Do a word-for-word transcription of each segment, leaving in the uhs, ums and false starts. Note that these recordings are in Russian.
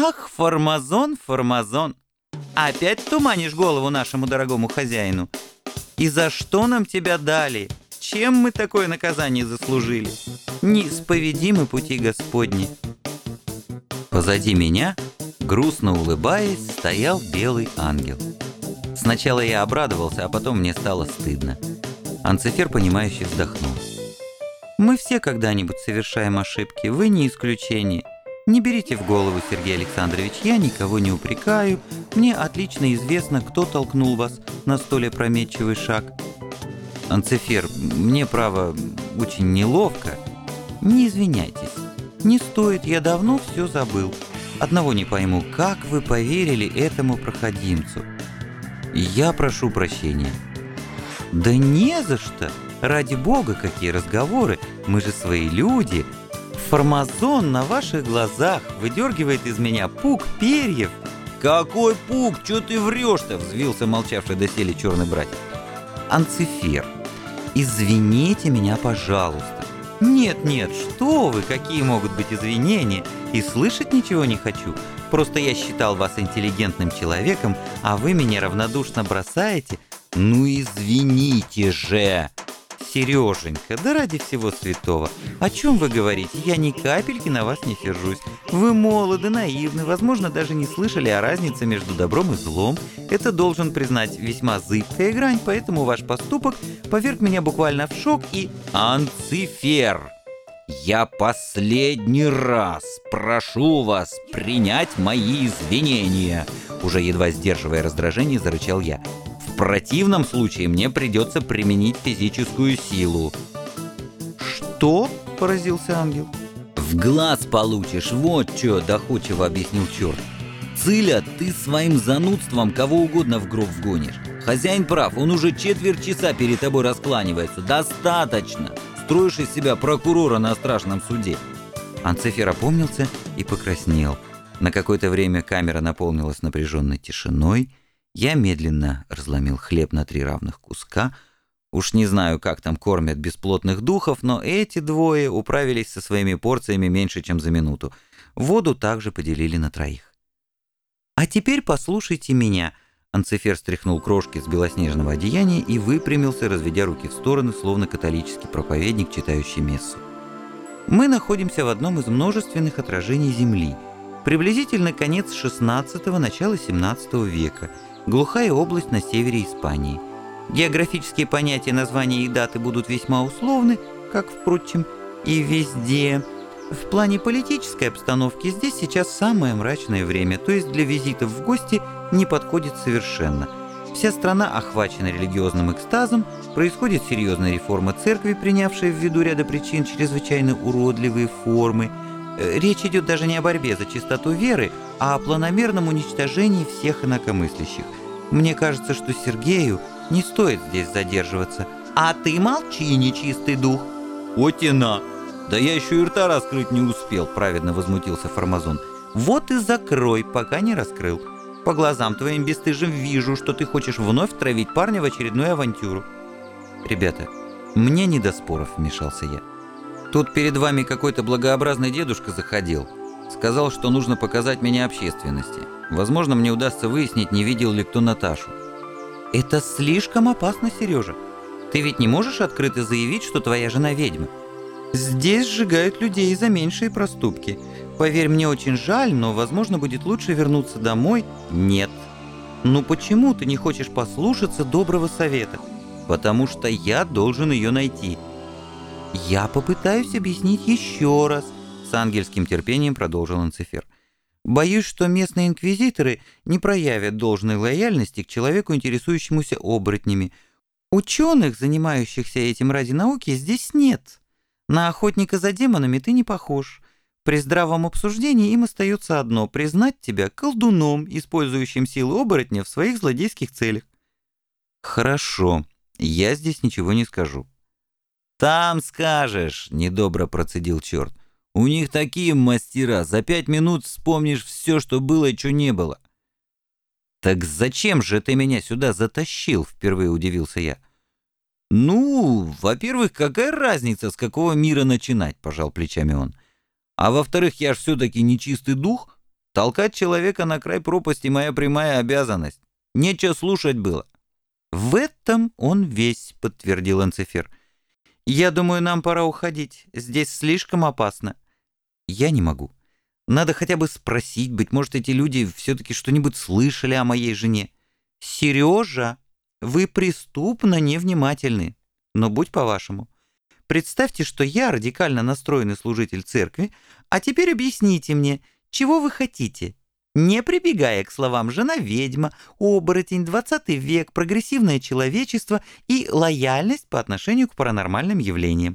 Ах, Формазон, Формазон, опять туманишь голову нашему дорогому хозяину. И за что нам тебя дали? Чем мы такое наказание заслужили? Неисповедимы пути Господни. Позади меня, грустно улыбаясь, стоял белый ангел. Сначала я обрадовался, а потом мне стало стыдно. Анцифер, понимающе вздохнул. Мы все когда-нибудь совершаем ошибки, вы не исключение. Не берите в голову, Сергей Александрович, я никого не упрекаю. Мне отлично известно, кто толкнул вас на столь опрометчивый шаг. Анцифер, мне, право, очень неловко. Не извиняйтесь. Не стоит, я давно все забыл. Одного не пойму, как вы поверили этому проходимцу? Я прошу прощения. Да не за что. Ради бога, какие разговоры. Мы же свои люди. Формазон на ваших глазах выдергивает из меня пук перьев. Какой пук? Чё ты врешь-то? Взвился молчавший доселе черный братец. Анцифер, извините меня, пожалуйста. Нет, нет, что вы, какие могут быть извинения? И слышать ничего не хочу. Просто я считал вас интеллигентным человеком, а вы меня равнодушно бросаете. Ну извините же! Сереженька, да ради всего святого, о чем вы говорите? Я ни капельки на вас не сержусь. Вы молоды, наивны, возможно, даже не слышали о разнице между добром и злом. Это, должен признать, весьма зыбкая грань, поэтому ваш поступок поверг меня буквально в шок и... Анцифер, я последний раз прошу вас принять мои извинения. Уже едва сдерживая раздражение, зарычал я. В противном случае мне придется применить физическую силу. Что? Поразился ангел. В глаз получишь, вот что, доходчиво объяснил черт. Циля, ты своим занудством кого угодно в гроб вгонишь. Хозяин прав, он уже четверть часа перед тобой раскланивается. Достаточно. Строишь из себя прокурора на страшном суде. Анцифер опомнился и покраснел. На какое-то время камера наполнилась напряженной тишиной. Я медленно разломил хлеб на три равных куска. Уж не знаю, как там кормят бесплотных духов, но эти двое управились со своими порциями меньше, чем за минуту. Воду также поделили на троих. «А теперь послушайте меня». Анцифер стряхнул крошки с белоснежного одеяния и выпрямился, разведя руки в стороны, словно католический проповедник, читающий мессу. «Мы находимся в одном из множественных отражений Земли. Приблизительно конец шестнадцатого, начало семнадцатого века. Глухая область на севере Испании. Географические понятия, названия и даты будут весьма условны, как, впрочем, и везде. В плане политической обстановки здесь сейчас самое мрачное время, то есть для визитов в гости не подходит совершенно. Вся страна охвачена религиозным экстазом, происходит серьезная реформа церкви, принявшая ввиду ряда причин чрезвычайно уродливые формы. Речь идет даже не о борьбе за чистоту веры, а о планомерном уничтожении всех инакомыслящих. Мне кажется, что Сергею не стоит здесь задерживаться. А ты молчи, нечистый дух. Отина! Да я еще и рта раскрыть не успел, праведно возмутился Формазон. Вот и закрой, пока не раскрыл. По глазам твоим бесстыжим вижу, что ты хочешь вновь травить парня в очередную авантюру. Ребята, мне не до споров, вмешался я. Тут перед вами какой-то благообразный дедушка заходил. Сказал, что нужно показать меня общественности. Возможно, мне удастся выяснить, не видел ли кто Наташу. Это слишком опасно, Сережа. Ты ведь не можешь открыто заявить, что твоя жена ведьма. Здесь сжигают людей за меньшие проступки. Поверь, мне очень жаль, но, возможно, будет лучше вернуться домой. Нет. Ну почему ты не хочешь послушаться доброго совета? Потому что я должен ее найти. «Я попытаюсь объяснить еще раз», — с ангельским терпением продолжил Анцифер. «Боюсь, что местные инквизиторы не проявят должной лояльности к человеку, интересующемуся оборотнями. Ученых, занимающихся этим ради науки, здесь нет. На охотника за демонами ты не похож. При здравом обсуждении им остается одно — признать тебя колдуном, использующим силу оборотня в своих злодейских целях». «Хорошо, я здесь ничего не скажу». «Там скажешь», — недобро процедил черт. «У них такие мастера, за пять минут вспомнишь все, что было и что не было». «Так зачем же ты меня сюда затащил?» — впервые удивился я. «Ну, во-первых, какая разница, с какого мира начинать?» — пожал плечами он. «А во-вторых, я ж все-таки нечистый дух. Толкать человека на край пропасти — моя прямая обязанность. Нечего слушать было». «В этом он весь», — подтвердил Анцифер. «Я думаю, нам пора уходить. Здесь слишком опасно». «Я не могу. Надо хотя бы спросить, быть может, эти люди все-таки что-нибудь слышали о моей жене». «Сережа, вы преступно невнимательны. Но будь по-вашему. Представьте, что я радикально настроенный служитель церкви, а теперь объясните мне, чего вы хотите?» Не прибегая к словам «жена-ведьма», «оборотень», «двадцатый век», «прогрессивное человечество» и «лояльность по отношению к паранормальным явлениям».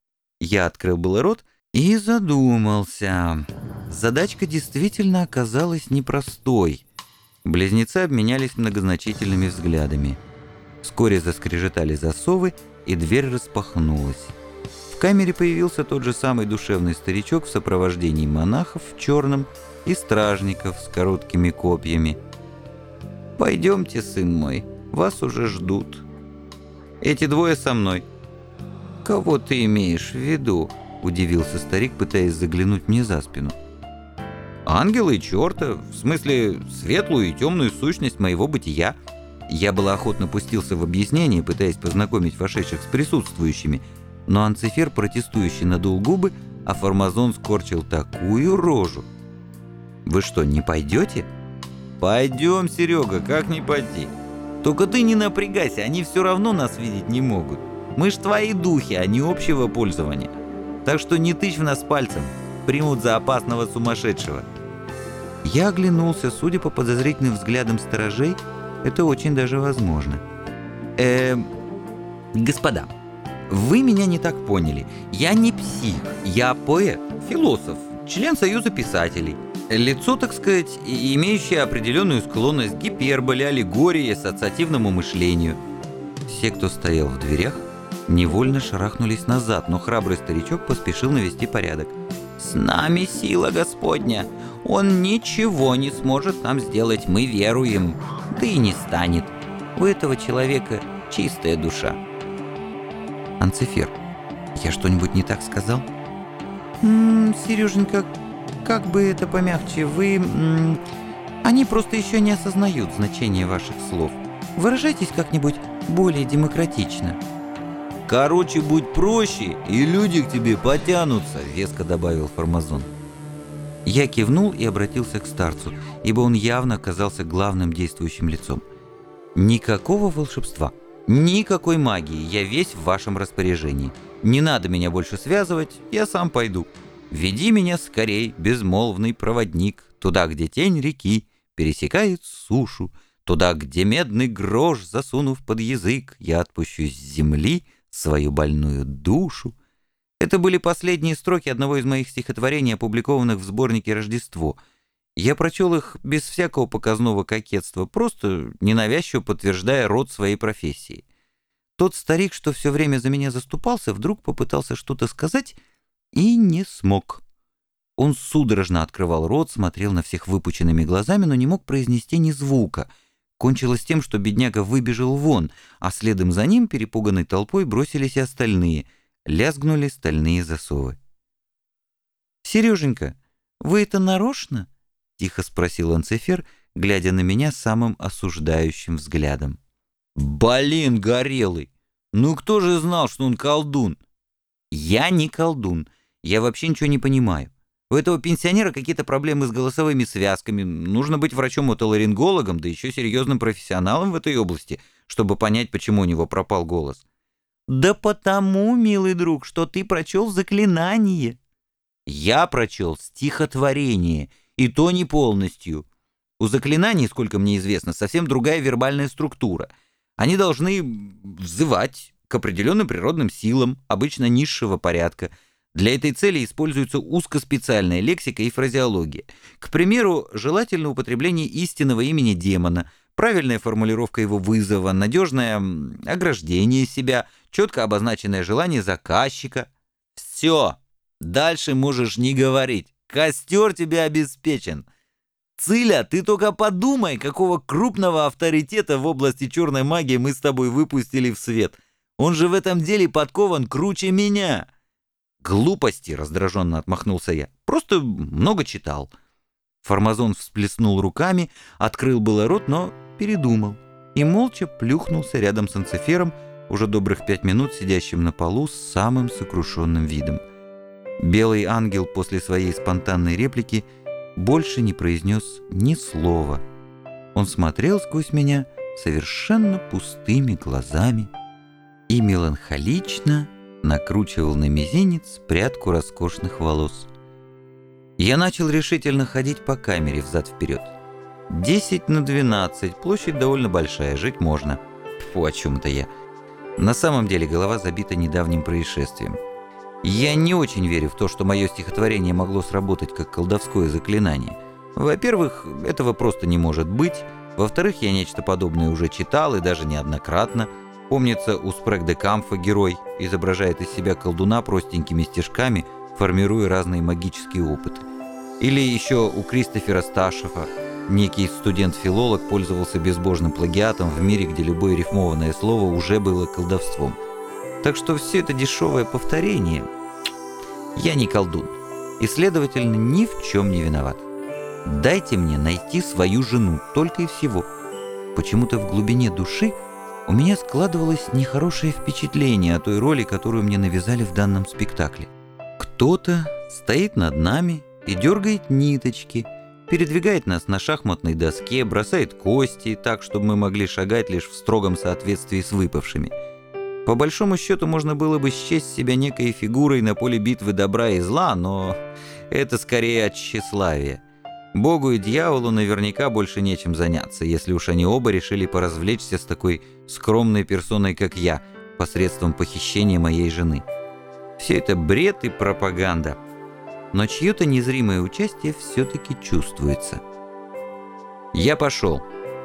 Я открыл было рот и задумался. Задачка действительно оказалась непростой. Близнецы обменялись многозначительными взглядами. Вскоре заскрежетали засовы, и дверь распахнулась. В камере появился тот же самый душевный старичок в сопровождении монахов в черном и стражников с короткими копьями. «Пойдемте, сын мой, вас уже ждут». «Эти двое со мной». «Кого ты имеешь в виду?» — удивился старик, пытаясь заглянуть мне за спину. «Ангела и черта, в смысле светлую и темную сущность моего бытия». Я было охотно пустился в объяснение, пытаясь познакомить вошедших с присутствующими, но Анцифер протестующий надул губы, а Формазон скорчил такую рожу. «Вы что, не пойдете?» «Пойдем, Серега, как не пойти? Только ты не напрягайся, они все равно нас видеть не могут. Мы ж твои духи, а не общего пользования. Так что не тычь в нас пальцем, примут за опасного сумасшедшего». Я оглянулся, судя по подозрительным взглядам сторожей, это очень даже возможно. Эм, господа, вы меня не так поняли. Я не псих, я поэт, философ, член Союза писателей. Лицо, так сказать, имеющее определенную склонность к гиперболе, аллегории, ассоциативному мышлению. Все, кто стоял в дверях, невольно шарахнулись назад, но храбрый старичок поспешил навести порядок. «С нами сила Господня! Он ничего не сможет нам сделать, мы веруем, да и не станет. У этого человека чистая душа». «Анцифер, я что-нибудь не так сказал?» «М-м, Сереженька, как бы это помягче, вы... М-м, они просто еще не осознают значения ваших слов. Выражайтесь как-нибудь более демократично». «Короче, будь проще, и люди к тебе потянутся», — веско добавил Формазон. Я кивнул и обратился к старцу, ибо он явно оказался главным действующим лицом. «Никакого волшебства, никакой магии, я весь в вашем распоряжении. Не надо меня больше связывать, я сам пойду. Веди меня скорей, безмолвный проводник, туда, где тень реки пересекает сушу, туда, где медный грош, засунув под язык, я отпущу с земли свою больную душу». Это были последние строки одного из моих стихотворений, опубликованных в сборнике «Рождество». Я прочел их без всякого показного кокетства, просто ненавязчиво подтверждая род своей профессии. Тот старик, что все время за меня заступался, вдруг попытался что-то сказать и не смог. Он судорожно открывал рот, смотрел на всех выпученными глазами, но не мог произнести ни звука. Кончилось тем, что бедняга выбежал вон, а следом за ним перепуганной толпой бросились и остальные. Лязгнули стальные засовы. «Сереженька, вы это нарочно?» — тихо спросил Анцифер, глядя на меня самым осуждающим взглядом. «Блин, горелый! Ну кто же знал, что он колдун?» «Я не колдун. Я вообще ничего не понимаю. У этого пенсионера какие-то проблемы с голосовыми связками. Нужно быть врачом-отоларингологом, да еще серьезным профессионалом в этой области, чтобы понять, почему у него пропал голос». «Да потому, милый друг, что ты прочел заклинание». «Я прочел стихотворение, и то не полностью. У заклинаний, сколько мне известно, совсем другая вербальная структура. Они должны взывать к определенным природным силам, обычно низшего порядка. Для этой цели используется узкоспециальная лексика и фразеология. К примеру, желательно употребление истинного имени демона, правильная формулировка его вызова, надежное ограждение себя, четко обозначенное желание заказчика. Все, дальше можешь не говорить. Костер тебе обеспечен. Циля, ты только подумай, какого крупного авторитета в области черной магии мы с тобой выпустили в свет. Он же в этом деле подкован круче меня». «Глупости», — раздраженно отмахнулся я. «Просто много читал». Формазон всплеснул руками, открыл было рот, но передумал и молча плюхнулся рядом с Анцифером, уже добрых пять минут сидящим на полу с самым сокрушенным видом. Белый ангел после своей спонтанной реплики больше не произнес ни слова. Он смотрел сквозь меня совершенно пустыми глазами и меланхолично накручивал на мизинец прядку роскошных волос. Я начал решительно ходить по камере взад-вперед. Десять на двенадцать, площадь довольно большая, жить можно. Фу, о чем-то я. На самом деле голова забита недавним происшествием. Я не очень верю в то, что мое стихотворение могло сработать как колдовское заклинание. Во-первых, этого просто не может быть. Во-вторых, я нечто подобное уже читал и даже неоднократно. Помнится, у Спрэг-де-Камфа герой изображает из себя колдуна простенькими стишками, формируя разные магические опыты. Или еще у Кристофера Сташефа некий студент-филолог пользовался безбожным плагиатом в мире, где любое рифмованное слово уже было колдовством. Так что все это дешевое повторение. Я не колдун и, следовательно, ни в чем не виноват. Дайте мне найти свою жену, только и всего. Почему-то в глубине души у меня складывалось нехорошее впечатление о той роли, которую мне навязали в данном спектакле. Кто-то стоит над нами и дергает ниточки, передвигает нас на шахматной доске, бросает кости так, чтобы мы могли шагать лишь в строгом соответствии с выпавшими. По большому счету можно было бы счесть себя некой фигурой на поле битвы добра и зла, но это скорее от тщеславия. Богу и дьяволу наверняка больше нечем заняться, если уж они оба решили поразвлечься с такой скромной персоной, как я, посредством похищения моей жены. Все это бред и пропаганда. Но чье-то незримое участие все-таки чувствуется. Я пошел.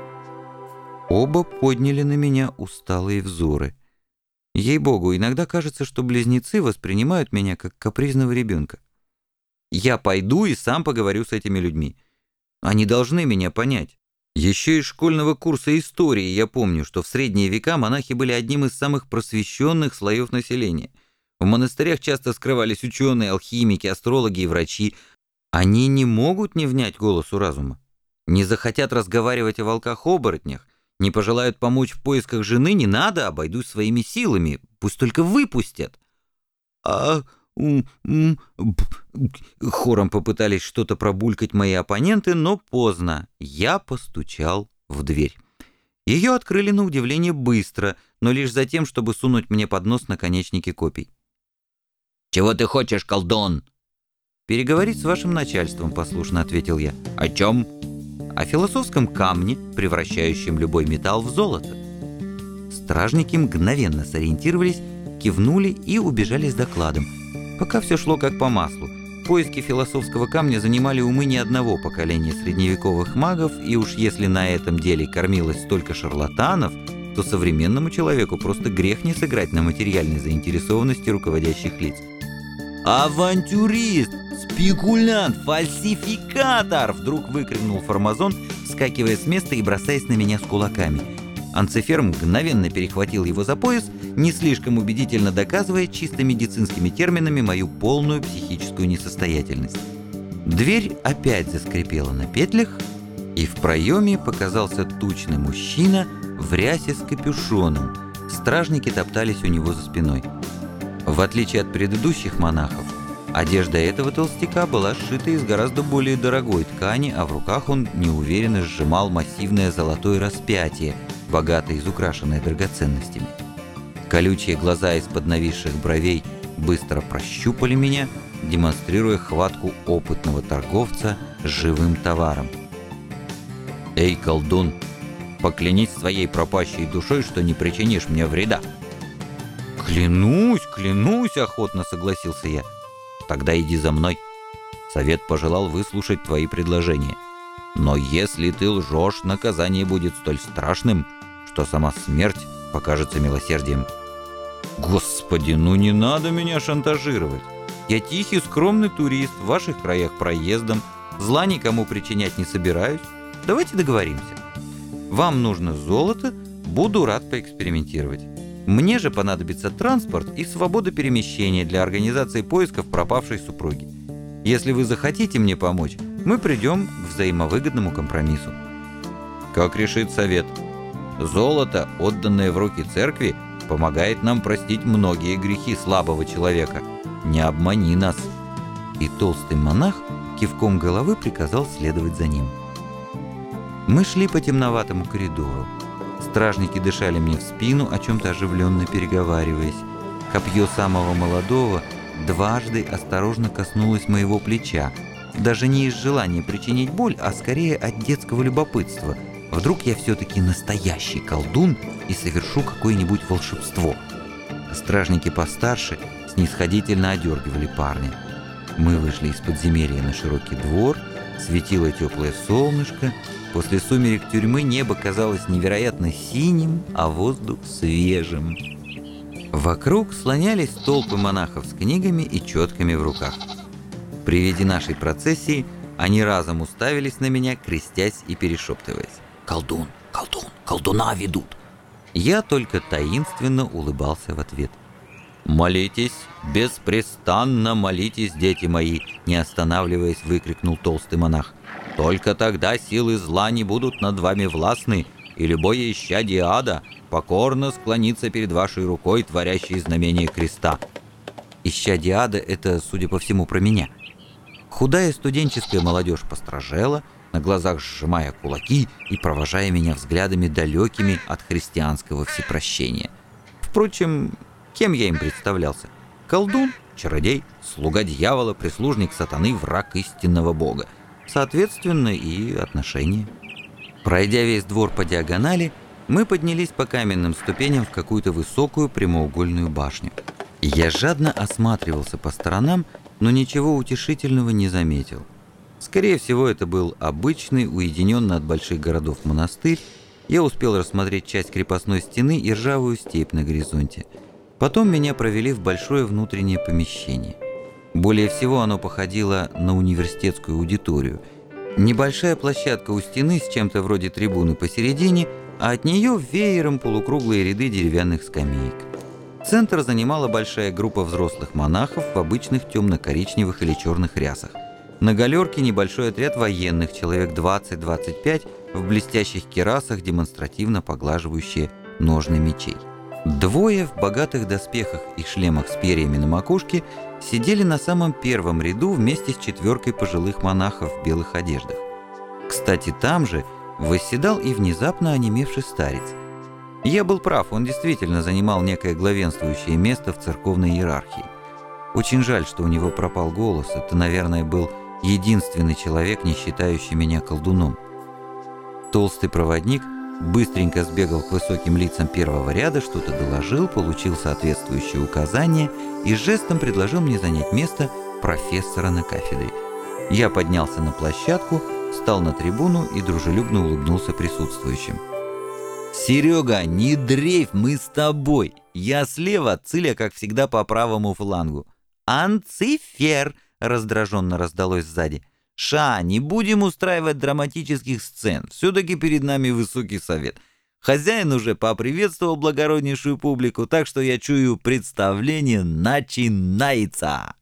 Оба подняли на меня усталые взоры. Ей-богу, иногда кажется, что близнецы воспринимают меня как капризного ребенка. Я пойду и сам поговорю с этими людьми. Они должны меня понять. Еще из школьного курса истории я помню, что в средние века монахи были одним из самых просвещенных слоев населения. В монастырях часто скрывались ученые, алхимики, астрологи и врачи. Они не могут не внять голосу разума. Не захотят разговаривать о волках-оборотнях, не пожелают помочь в поисках жены, не надо, обойдусь своими силами, пусть только выпустят. А... Хором попытались что-то пробулькать мои оппоненты, но поздно. Я постучал в дверь. Ее открыли на удивление быстро, но лишь за тем, чтобы сунуть мне под нос наконечники копий. «Чего ты хочешь, колдун?» «Переговорить с вашим начальством», — послушно ответил я. «О чем?» «О философском камне, превращающем любой металл в золото». Стражники мгновенно сориентировались, кивнули и убежали с докладом. Пока все шло как по маслу. Поиски философского камня занимали умы не одного поколения средневековых магов, и уж если на этом деле кормилось столько шарлатанов, то современному человеку просто грех не сыграть на материальной заинтересованности руководящих лиц. «Авантюрист! Спекулянт! Фальсификатор!» Вдруг выкрикнул Формазон, вскакивая с места и бросаясь на меня с кулаками. Анцифер мгновенно перехватил его за пояс, не слишком убедительно доказывая чисто медицинскими терминами мою полную психическую несостоятельность. Дверь опять заскрипела на петлях, и в проеме показался тучный мужчина в рясе с капюшоном. Стражники топтались у него за спиной. В отличие от предыдущих монахов, одежда этого толстяка была сшита из гораздо более дорогой ткани, а в руках он неуверенно сжимал массивное золотое распятие, богато изукрашенное драгоценностями. Колючие глаза из-под нависших бровей быстро прощупали меня, демонстрируя хватку опытного торговца с живым товаром. «Эй, колдун, поклянись своей пропащей душой, что не причинишь мне вреда». «Клянусь, клянусь!» — охотно согласился я. «Тогда иди за мной». Совет пожелал выслушать твои предложения. Но если ты лжешь, наказание будет столь страшным, что сама смерть покажется милосердием. Господи, ну не надо меня шантажировать. Я тихий, скромный турист, в ваших краях проездом, зла никому причинять не собираюсь. Давайте договоримся. Вам нужно золото, буду рад поэкспериментировать. Мне же понадобится транспорт и свобода перемещения для организации поисков пропавшей супруги. Если вы захотите мне помочь, мы придем к взаимовыгодному компромиссу. Как решит совет? Золото, отданное в руки церкви, помогает нам простить многие грехи слабого человека. Не обмани нас. И толстый монах кивком головы приказал следовать за ним. Мы шли по темноватому коридору. Стражники дышали мне в спину, о чем-то оживленно переговариваясь. Копье самого молодого дважды осторожно коснулось моего плеча. Даже не из желания причинить боль, а скорее от детского любопытства. Вдруг я все-таки настоящий колдун и совершу какое-нибудь волшебство. Стражники постарше снисходительно одергивали парня. Мы вышли из подземелья на широкий двор, светило теплое солнышко. После сумерек тюрьмы небо казалось невероятно синим, а воздух свежим. Вокруг слонялись толпы монахов с книгами и четками в руках. При виде нашей процессии они разом уставились на меня, крестясь и перешептываясь. «Колдун, колдун, колдуна ведут!» Я только таинственно улыбался в ответ. «Молитесь, беспрестанно молитесь, дети мои!» Не останавливаясь, выкрикнул толстый монах. «Только тогда силы зла не будут над вами властны, и любое исчадие ада покорно склонится перед вашей рукой, творящей знамение креста». Исчадие ада — это, судя по всему, про меня. Худая студенческая молодежь постражела, на глазах сжимая кулаки и провожая меня взглядами далекими от христианского всепрощения. Впрочем, кем я им представлялся? Колдун, чародей, слуга дьявола, прислужник сатаны, враг истинного бога. Соответственно, и отношения. Пройдя весь двор по диагонали, мы поднялись по каменным ступеням в какую-то высокую прямоугольную башню. Я жадно осматривался по сторонам, но ничего утешительного не заметил. Скорее всего, это был обычный, уединенный от больших городов монастырь. Я успел рассмотреть часть крепостной стены и ржавую степь на горизонте. Потом меня провели в большое внутреннее помещение. Более всего оно походило на университетскую аудиторию. Небольшая площадка у стены с чем-то вроде трибуны посередине, а от нее веером полукруглые ряды деревянных скамеек. Центр занимала большая группа взрослых монахов в обычных темно-коричневых или черных рясах. На галерке небольшой отряд военных, человек двадцать-двадцать пять, в блестящих кирасах, демонстративно поглаживающие ножны мечей. Двое в богатых доспехах и шлемах с перьями на макушке сидели на самом первом ряду вместе с четверкой пожилых монахов в белых одеждах. Кстати, там же восседал и внезапно онемевший старец. Я был прав, он действительно занимал некое главенствующее место в церковной иерархии. Очень жаль, что у него пропал голос, это, наверное, был единственный человек, не считающий меня колдуном. Толстый проводник быстренько сбегал к высоким лицам первого ряда, что-то доложил, получил соответствующие указания и жестом предложил мне занять место профессора на кафедре. Я поднялся на площадку, встал на трибуну и дружелюбно улыбнулся присутствующим. «Серега, не дрейфь, мы с тобой. Я слева, Циля, как всегда, по правому флангу». «Анцифер!» — раздраженно раздалось сзади. «Ша, не будем устраивать драматических сцен. Все-таки перед нами высокий совет. Хозяин уже поприветствовал благороднейшую публику, так что я чую, представление начинается».